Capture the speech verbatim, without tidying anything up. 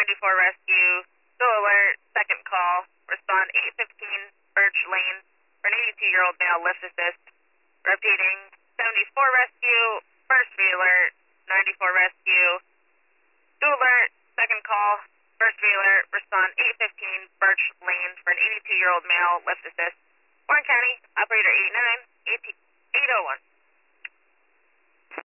ninety-four rescue, still alert, second call, respond eight fifteen Birch Lane for an eighty-two-year-old male, lift assist. Repeating, seventy-four rescue, first alert, ninety-four rescue, still alert, second call, first alert, respond eight fifteen Birch Lane for an eighty-two-year-old male, lift assist. Warren County, operator eighty-nine, eight oh one.